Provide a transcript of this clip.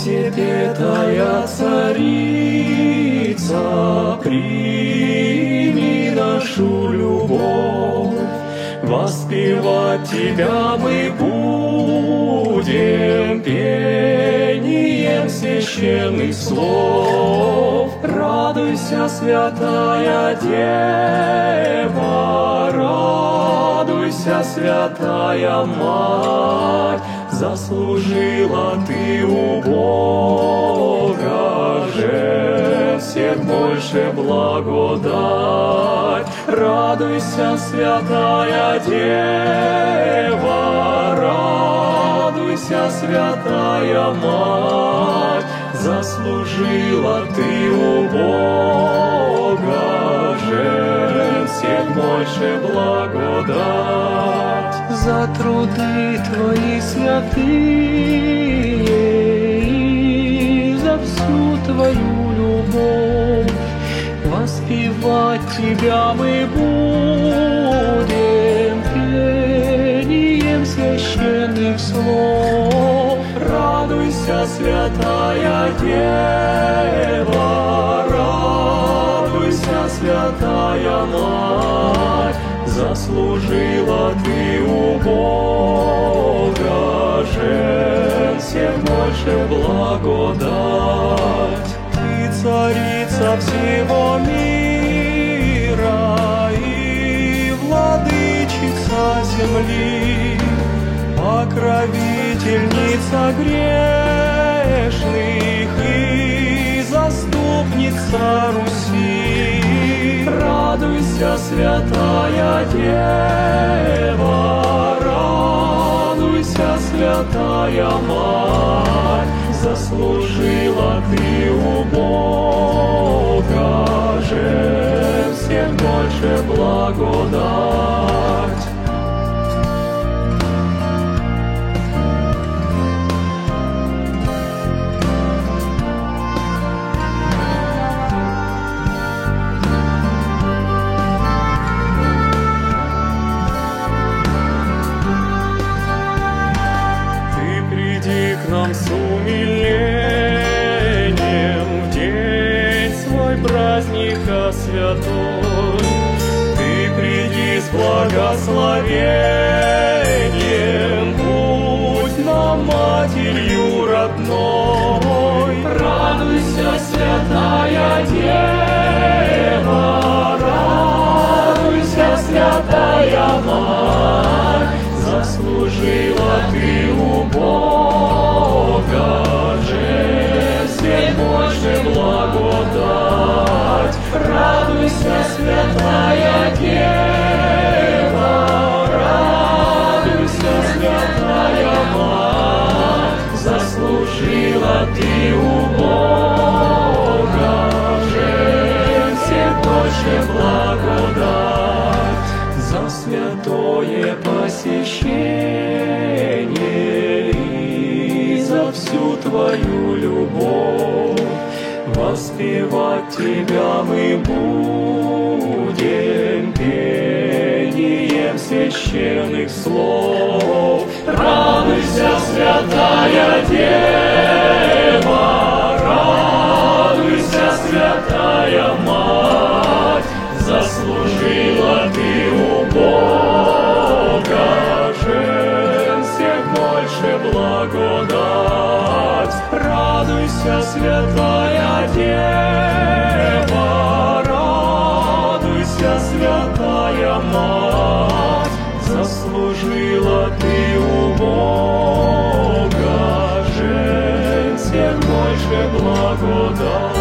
Всепетая Царица, прими нашу любовь, воспевать Тебя мы будем пением священных слов. Радуйся, святая Дева, радуйся, святая Мать, заслужила Ты у Бога же всех больше благодать. Радуйся, святая Дева, радуйся, святая Мать, заслужила Ты у Бога же всех больше благодать. За труды Твои святые и за всю Твою любовь воспевать Тебя мы будем пением священных слов. Радуйся, святая Дева, радуйся, святая Мать, заслужила Ты у Бога же всех больше благодать. Ты царица всего мира и владычица земли, покровительница грешных и заступница Руси. Радуйся, святая Дева, радуйся, святая Мать, заслужила Ты у Бога же всех больше благодать. Нам с умилением в день свой праздника святой. Ты приди с благословением, будь нам матерью родной. Радуйся, святая Дева, радуйся, святая Мать, заслужила Ты у Бога же всех больше благодать. Радуйся, святая Дева, радуйся, святая Мать, заслужила Ты у Бога же всех больше благодать. За святое посещение и за всю Твою любовь воспевать Тебя мы будем пением священных слов. Радуйся, святая Дева, радуйся, святая Мать, заслужила Ты у Бога же всех больше благодать. Радуйся, святая Дева, радуйся, святая Мать, заслужила Ты у Бога же всех больше благодать.